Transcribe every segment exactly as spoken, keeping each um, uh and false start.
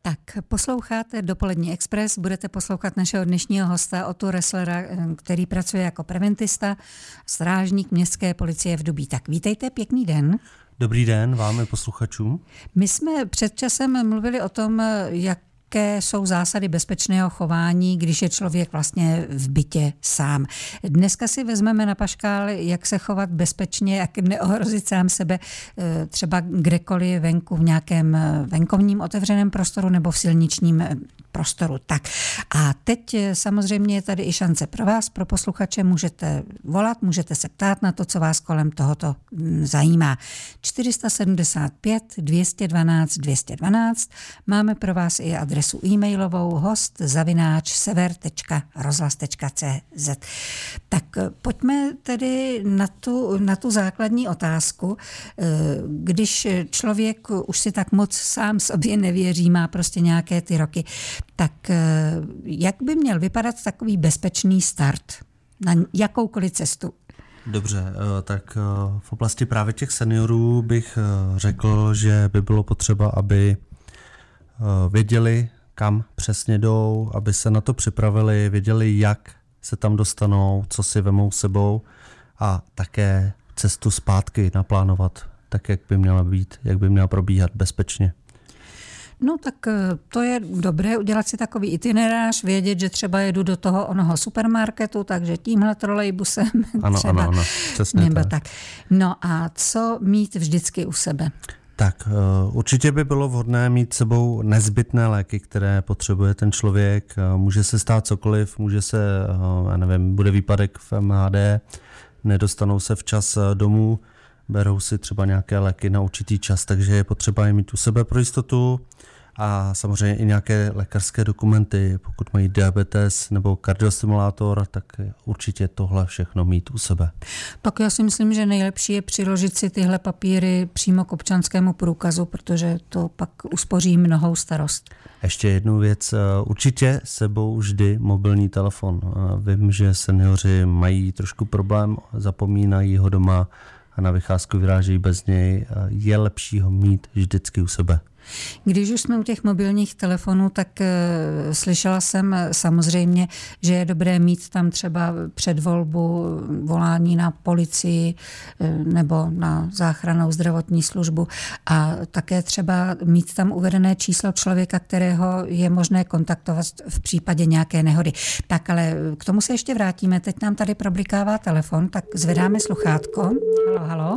Tak, posloucháte Dopolední Express, budete poslouchat našeho dnešního hosta Otu Resslera, který pracuje jako preventista, strážník městské policie v Dubí. Tak vítejte, pěkný den. Dobrý den vám i posluchačům. My jsme před časem mluvili o tom, jak jaké jsou zásady bezpečného chování, když je člověk vlastně v bytě sám. Dneska si vezmeme na paškál, jak se chovat bezpečně, jak neohrozit sám sebe třeba kdekoliv venku v nějakém venkovním otevřeném prostoru nebo v silničním prostoru. Tak a teď samozřejmě je tady i šance pro vás, pro posluchače, můžete volat, můžete se ptát na to, co vás kolem tohoto zajímá. čtyři sedmdesát pět dvě stě dvanáct dvě stě dvanáct. Máme pro vás i adresu e-mailovou host zavináč sever tečka rozhlas tečka cé zet. Tak pojďme tedy na tu, na tu základní otázku. Když člověk už si tak moc sám sobě nevěří, má prostě nějaké ty roky, tak jak by měl vypadat takový bezpečný start na jakoukoliv cestu? Dobře, tak v oblasti právě těch seniorů bych řekl, že by bylo potřeba, aby věděli, kam přesně jdou, aby se na to připravili, věděli, jak se tam dostanou, co si vemou sebou a také cestu zpátky naplánovat tak, jak by měla být, jak by měla probíhat bezpečně. No tak to je dobré udělat si takový itinerář, vědět, že třeba jedu do toho onoho supermarketu, takže tímhle trolejbusem ano, třeba. Ano, ano, přesně nebo tak. tak. No a co mít vždycky u sebe? Tak určitě by bylo vhodné mít sebou nezbytné léky, které potřebuje ten člověk. Může se stát cokoliv, může se, já nevím, bude výpadek v em há dé, nedostanou se včas domů, berou si třeba nějaké léky na určitý čas, takže je potřeba je mít u sebe pro jistotu a samozřejmě i nějaké lékařské dokumenty, pokud mají diabetes nebo kardiostimulátor, tak určitě tohle všechno mít u sebe. Tak já si myslím, že nejlepší je přiložit si tyhle papíry přímo k občanskému průkazu, protože to pak uspoří mnohou starost. Ještě jednu věc, určitě sebou vždy mobilní telefon. Vím, že seniori mají trošku problém, zapomínají ho doma a na vycházku vyrážejí bez něj. Je lepší ho mít vždycky u sebe. Když už jsme u těch mobilních telefonů, tak uh, slyšela jsem samozřejmě, že je dobré mít tam třeba předvolbu volání na policii uh, nebo na záchrannou zdravotní službu a také třeba mít tam uvedené číslo člověka, kterého je možné kontaktovat v případě nějaké nehody. Tak ale k tomu se ještě vrátíme. Teď nám tady problikává telefon, tak zvedáme sluchátko. Halo, halo.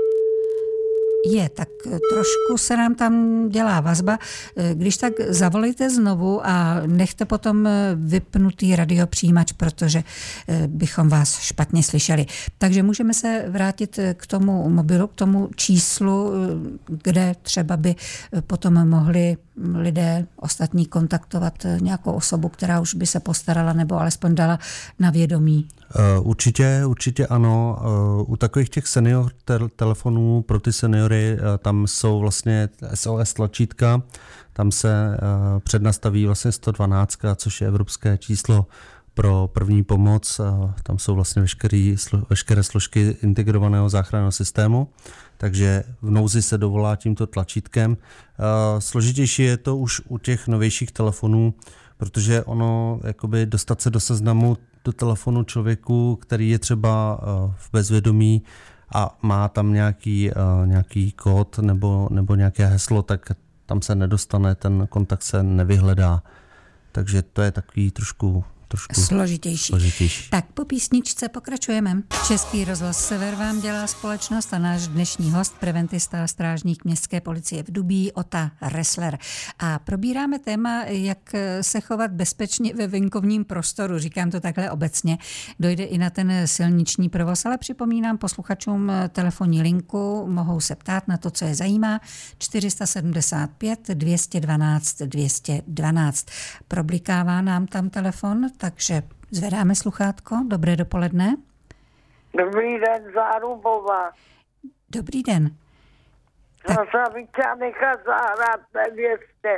Je, tak trošku se nám tam dělá vazba. Když tak zavolejte znovu a nechte potom vypnutý radiopřijímač, protože bychom vás špatně slyšeli. Takže můžeme se vrátit k tomu mobilu, k tomu číslu, kde třeba by potom mohli lidé ostatní kontaktovat nějakou osobu, která už by se postarala nebo alespoň dala na vědomí. Určitě, určitě ano. U takových těch senior telefonů pro ty seniory tam jsou vlastně es ó es tlačítka, tam se přednastaví vlastně sto dvanáct, což je evropské číslo pro první pomoc. Tam jsou vlastně veškerý, veškeré složky integrovaného záchranného systému, takže v nouzi se dovolá tímto tlačítkem. Složitější je to už u těch novějších telefonů, protože ono, jakoby dostat se do seznamu do telefonu člověku, který je třeba v bezvědomí a má tam nějaký, nějaký kód nebo, nebo nějaké heslo, tak tam se nedostane, ten kontakt se nevyhledá. Takže to je takový trošku trošku složitější. složitější. Tak po písničce pokračujeme. Český rozhlas Sever vám dělá společnost a náš dnešní host, preventista a strážník městské policie v Dubí, Ota Ressler. A probíráme téma, jak se chovat bezpečně ve venkovním prostoru. Říkám to takhle obecně. Dojde i na ten silniční provoz, ale připomínám posluchačům telefonní linku, mohou se ptát na to, co je zajímá. čtyři sedmdesát pět dvě stě dvanáct dvě stě dvanáct. Problikává nám tam telefon, takže zvedáme sluchátko. Dobré dopoledne. Dobrý den, Zárubová. Dobrý den. Já jsem chtěla nechat zahrát nevěstě.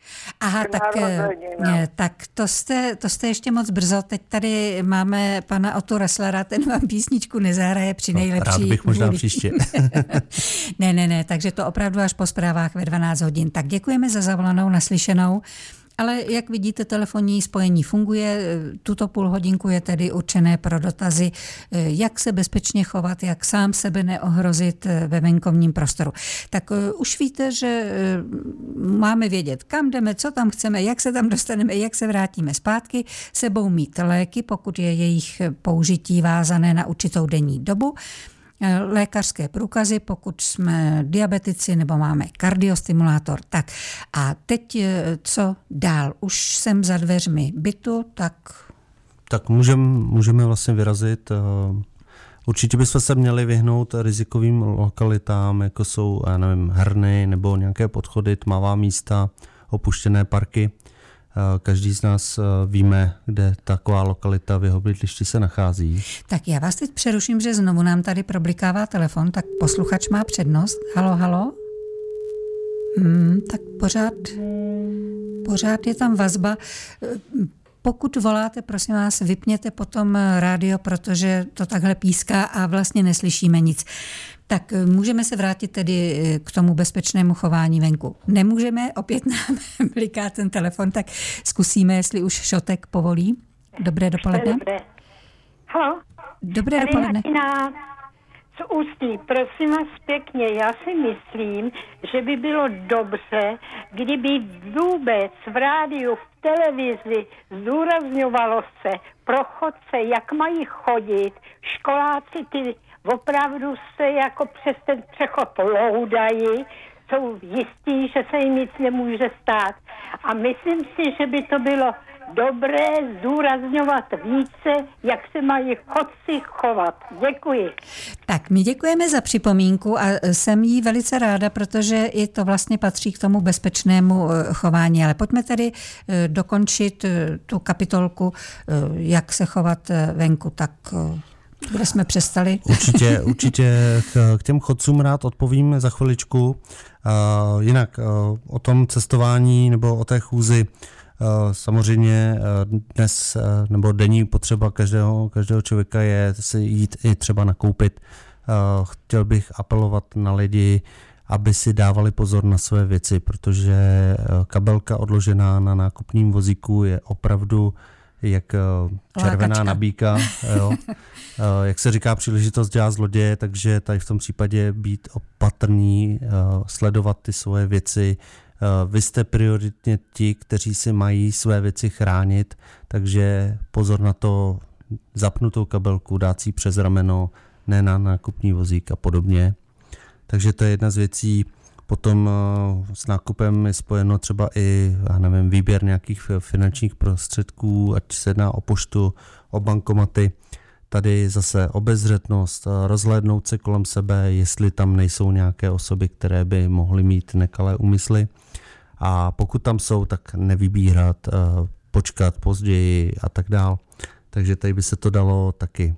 Aha, tak, tak to, jste, to jste ještě moc brzo. Teď tady máme pana Otu Resslera, ten vám písničku nezahraje při nejlepší. Rád bych možná vůli. Příště. ne, ne, ne, takže to opravdu až po zprávách ve dvanáct hodin. Tak děkujeme za zavolanou, naslyšenou. Ale jak vidíte, telefonní spojení funguje. Tuto půl hodinku je tedy určené pro dotazy, jak se bezpečně chovat, jak sám sebe neohrozit ve venkovním prostoru. Tak už víte, že máme vědět, kam jdeme, co tam chceme, jak se tam dostaneme, jak se vrátíme zpátky, sebou mít léky, pokud je jejich použití vázané na určitou denní dobu, lékařské průkazy, pokud jsme diabetici nebo máme kardiostimulátor. Tak a teď co dál? Už jsem za dveřmi bytu, tak... Tak můžem, můžeme vlastně vyrazit. Určitě bychom se měli vyhnout rizikovým lokalitám, jako jsou, já nevím, herny nebo nějaké podchody, tmavá místa, opuštěné parky. Každý z nás víme, kde taková lokalita v jeho bydlišti se nachází. Tak já vás teď přeruším, že znovu nám tady problikává telefon, tak posluchač má přednost. Halo, halo? Hmm, tak pořád, pořád je tam vazba. Pokud voláte, prosím vás, vypněte potom rádio, protože to takhle píská a vlastně neslyšíme nic. Tak můžeme se vrátit tedy k tomu bezpečnému chování venku. Nemůžeme, opět nám bliká ten telefon, tak zkusíme, jestli už Šotek povolí. Dobré dopoledne. Dobré. Halo? Dobré dopoledne. Z Ústí, prosím vás pěkně, já si myslím, že by bylo dobře, kdyby vůbec v rádiu, v televizi zdůrazňovalo se pro chodce, jak mají chodit. Školáci ty opravdu se jako přes ten přechod loudají, jsou jistí, že se jim nic nemůže stát. A myslím si, že by to bylo dobré zdůrazňovat více, jak se mají chodci chovat. Děkuji. Tak my děkujeme za připomínku a jsem jí velice ráda, protože i to vlastně patří k tomu bezpečnému chování. Ale pojďme tedy dokončit tu kapitolku, jak se chovat venku. Tak kde jsme přestali? Určitě, určitě k těm chodcům rád odpovím za chviličku. Uh, jinak uh, o tom cestování nebo o té chůzi samozřejmě dnes nebo denní potřeba každého, každého člověka je si jít i třeba nakoupit. Chtěl bych apelovat na lidi, aby si dávali pozor na své věci, protože kabelka odložená na nákupním vozíku je opravdu jak červená Lákačka. nabíjka. Jo. Jak se říká, příležitost dělá zloděje, takže tady v tom případě být opatrný, sledovat ty svoje věci. Vy jste prioritně ti, kteří si mají své věci chránit, takže pozor na to, zapnutou kabelku, dát si přes rameno, ne na nákupní vozík a podobně. Takže to je jedna z věcí. Potom s nákupem je spojeno třeba i, já nevím, výběr nějakých finančních prostředků, ať se jedná o poštu, o bankomaty. Tady zase obezřetnost, rozhlédnout se kolem sebe, jestli tam nejsou nějaké osoby, které by mohly mít nekalé úmysly. A pokud tam jsou, tak nevybírat, počkat později a tak dál. Takže tady by se to dalo taky.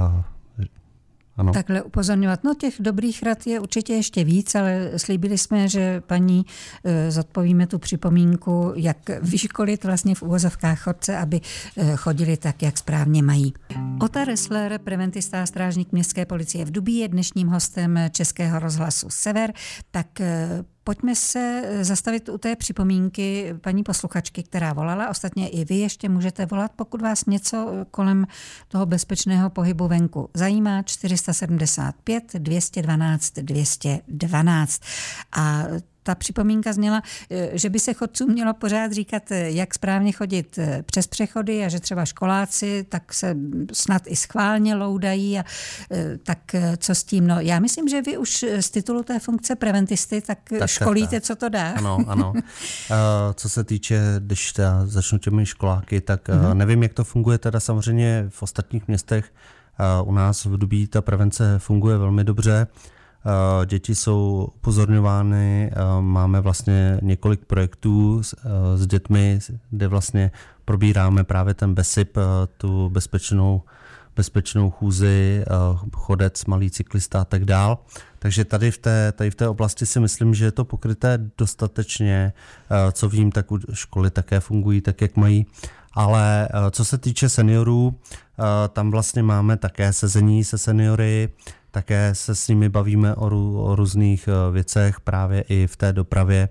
Ano. Takhle upozorňovat. No těch dobrých rad je určitě ještě víc, ale slíbili jsme, že paní zodpovíme tu připomínku, jak vyškolit vlastně v uvozovkách chodce, aby chodili tak, jak správně mají. Ota Ressler, preventista a strážník městské policie v Dubí, je dnešním hostem Českého rozhlasu Sever. Tak pojďme se zastavit u té připomínky paní posluchačky, která volala. Ostatně i vy ještě můžete volat, pokud vás něco kolem toho bezpečného pohybu venku zajímá. čtyři sedmdesát pět, dvě stě dvanáct, dvě stě dvanáct. A ta připomínka zněla, že by se chodcům mělo pořád říkat, jak správně chodit přes přechody a že třeba školáci tak se snad i schválně loudají a tak co s tím. No, já myslím, že vy už z titulu té funkce preventisty tak, tak školíte, tak, tak. Co to dá. Ano, ano. Co se týče, když teda začnu těmi školáky, tak mm-hmm. nevím, jak to funguje teda samozřejmě v ostatních městech. U nás v Dubí ta prevence funguje velmi dobře. Děti jsou upozorňovány, máme vlastně několik projektů s dětmi, kde vlastně probíráme právě ten BESIP, tu bezpečnou bezpečnou chůzi, chodec, malý cyklista a tak dál. Takže tady v té, tady v té oblasti si myslím, že je to pokryté dostatečně. Co vím, tak školy také fungují tak, jak mají. Ale co se týče seniorů, tam vlastně máme také sezení se seniory, také se s nimi bavíme o, rů, o různých věcech právě i v té dopravě.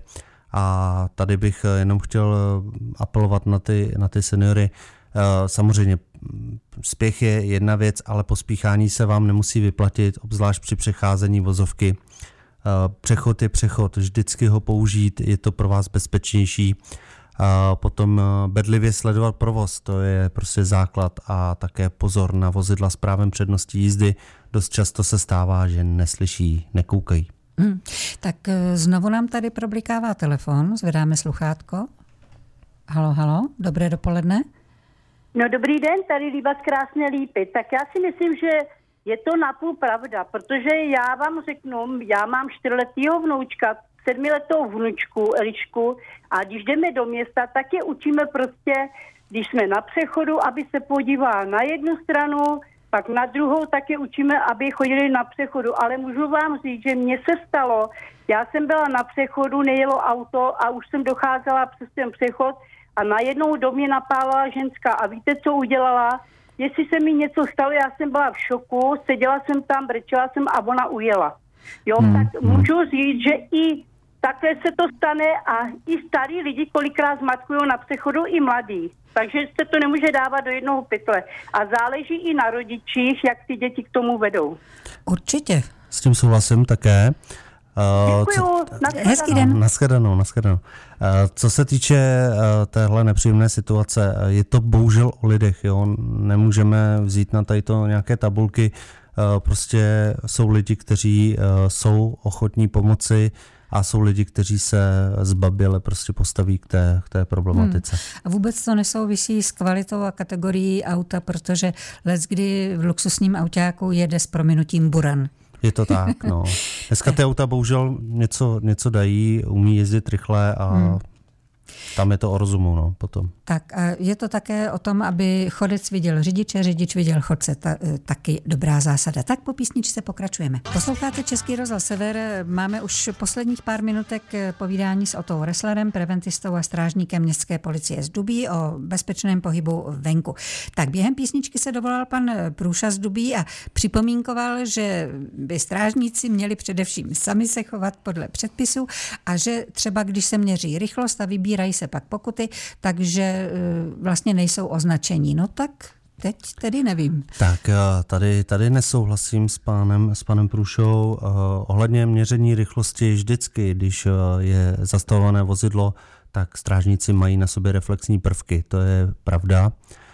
A tady bych jenom chtěl apelovat na ty, na ty seniory. Samozřejmě spěch je jedna věc, ale pospíchání se vám nemusí vyplatit, obzvlášť při přecházení vozovky. Přechod je přechod, vždycky ho použít, je to pro vás bezpečnější. A potom bedlivě sledovat provoz, to je prostě základ, a také pozor na vozidla s právem přednosti jízdy. Dost často se stává, že neslyší, nekoukají. Hmm. Tak znovu nám tady problikává telefon, zvedáme sluchátko. Halo, halo, dobré dopoledne. No dobrý den, tady Líba z Krásné Lípy. Tak já si myslím, že je to napůl pravda, protože já vám řeknu, já mám čtyřletýho vnoučka, sedmiletou vnučku, Elišku, a když jdeme do města, tak je učíme prostě, když jsme na přechodu, aby se podíval na jednu stranu, pak na druhou, tak je učíme, aby chodili na přechodu. Ale můžu vám říct, že mně se stalo, já jsem byla na přechodu, nejelo auto a už jsem docházela přes ten přechod a najednou do mě napálila ženská. A víte, co udělala? Jestli se mi něco stalo, já jsem byla v šoku, seděla jsem tam, brečela jsem a ona ujela. Jo, hmm. tak můžu říct, že i takhle se to stane a i starý lidi kolikrát zmatkují na přechodu, i mladí. Takže se to nemůže dávat do jednoho pytle. A záleží i na rodičích, jak ty děti k tomu vedou. Určitě. S tím souhlasím také. Děkuju. Hezký den. Naschledanou, naschledanou. Co se týče téhle nepříjemné situace, je to bohužel o lidech. Jo? Nemůžeme vzít na tady to nějaké tabulky. Prostě jsou lidi, kteří jsou ochotní pomoci, a jsou lidi, kteří se zbaběle prostě postaví k té, k té problematice. Hmm. A vůbec to nesouvisí s kvalitou a kategorií auta, protože leckdy v luxusním autáku jede s prominutím buran. Je to tak, no. Dneska ty auta bohužel něco, něco dají, umí jezdit rychle a hmm. tam je to o rozumu, no, potom. Tak a je to také o tom, aby chodec viděl řidiče, řidič viděl chodce, ta, taky dobrá zásada. Tak po písničce pokračujeme. Posloucháte Český rozhlas Sever, máme už posledních pár minutek povídání s Otou Resslerem, preventistou a strážníkem městské policie z Dubí o bezpečném pohybu venku. Tak během písničky se dovolal pan Průša z Dubí a připomínkoval, že by strážníci měli především sami se chovat podle předpisů a že třeba když se měří rychlost a vybírají se pak pokuty, takže vlastně nejsou označení. No tak teď tedy nevím. Tak tady, tady nesouhlasím s pánem, s panem Průšou. Ohledně měření rychlosti vždycky, když je zastavované vozidlo, tak strážníci mají na sobě reflexní prvky. To je pravda.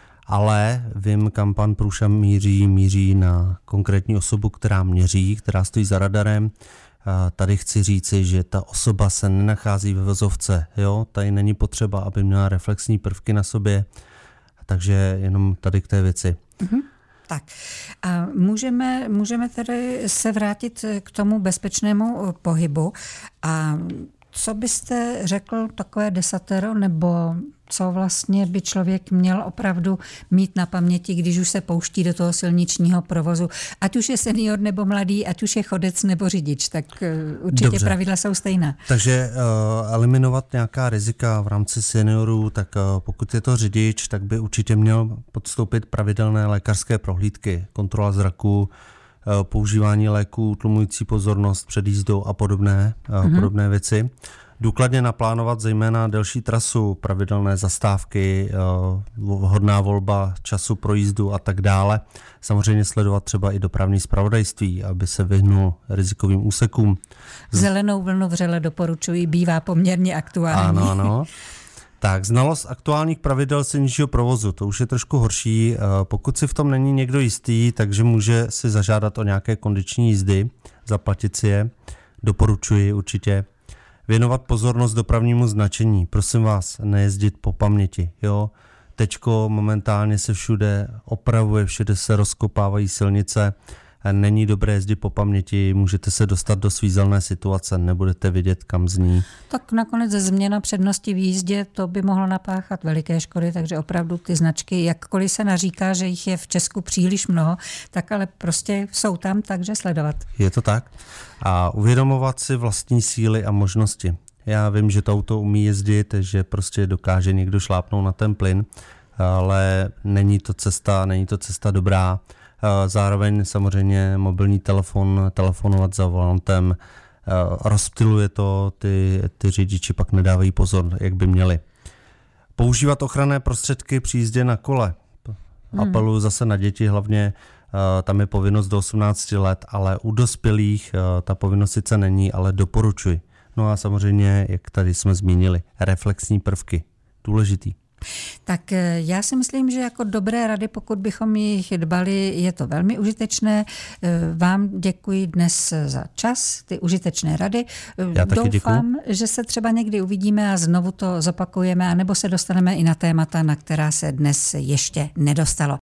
Ale vím, kam pan Průša míří, míří na konkrétní osobu, která měří, která stojí za radarem. Tady chci říci, že ta osoba se nenachází ve vozovce, jo? Tady není potřeba, aby měla reflexní prvky na sobě, takže jenom tady k té věci. Mm-hmm. Tak a můžeme, můžeme tedy se vrátit k tomu bezpečnému pohybu a co byste řekl takové desatero, nebo co vlastně by člověk měl opravdu mít na paměti, když už se pouští do toho silničního provozu, ať už je senior nebo mladý, ať už je chodec nebo řidič, tak určitě Dobře. Pravidla jsou stejná. Takže uh, eliminovat nějaká rizika v rámci seniorů, tak uh, pokud je to řidič, tak by určitě měl podstoupit pravidelné lékařské prohlídky, kontrola zraku, uh, používání léků, tlumující pozornost před jízdou a podobné, uh, mm-hmm. podobné věci. Důkladně naplánovat zejména delší trasu, pravidelné zastávky, vhodná volba času pro jízdu a tak dále. Samozřejmě sledovat třeba i dopravní zpravodajství, aby se vyhnul rizikovým úsekům. Zelenou vlnu vřele doporučuji, bývá poměrně aktuální. Ano, ano. Tak, znalost aktuálních pravidel silničního provozu, to už je trošku horší. Pokud si v tom není někdo jistý, takže může si zažádat o nějaké kondiční jízdy, zaplatit si je. Doporučuji určitě. Věnovat pozornost dopravnímu značení. Prosím vás, nejezdit po paměti. Jo? Teďko momentálně se všude opravuje, všude se rozkopávají silnice Není dobré jezdit po paměti, můžete se dostat do svízelné situace, nebudete vědět, kam zní. Tak nakonec změna přednosti v jízdě, to by mohlo napáchat veliké škody, takže opravdu ty značky, jakkoliv se naříká, že jich je v Česku příliš mnoho, tak ale prostě jsou tam, takže sledovat. Je to tak. A uvědomovat si vlastní síly a možnosti. Já vím, že to auto umí jezdit, že prostě dokáže někdo šlápnout na ten plyn, ale není to cesta, není to cesta dobrá. Zároveň samozřejmě mobilní telefon, telefonovat za volantem, rozptyluje to, ty, ty řidiči pak nedávají pozor, jak by měli. Používat ochranné prostředky při jízdě na kole. Apeluju zase na děti, hlavně tam je povinnost do osmnácti let, ale u dospělých ta povinnost sice není, ale doporučuji. No a samozřejmě, jak tady jsme zmínili, reflexní prvky. Důležitý. Tak já si myslím, že jako dobré rady, pokud bychom jich dbali, je to velmi užitečné. Vám děkuji dnes za čas, ty užitečné rady. Já taky Doufám, děkuji. že se třeba někdy uvidíme a znovu to zopakujeme, anebo se dostaneme i na témata, na která se dnes ještě nedostalo.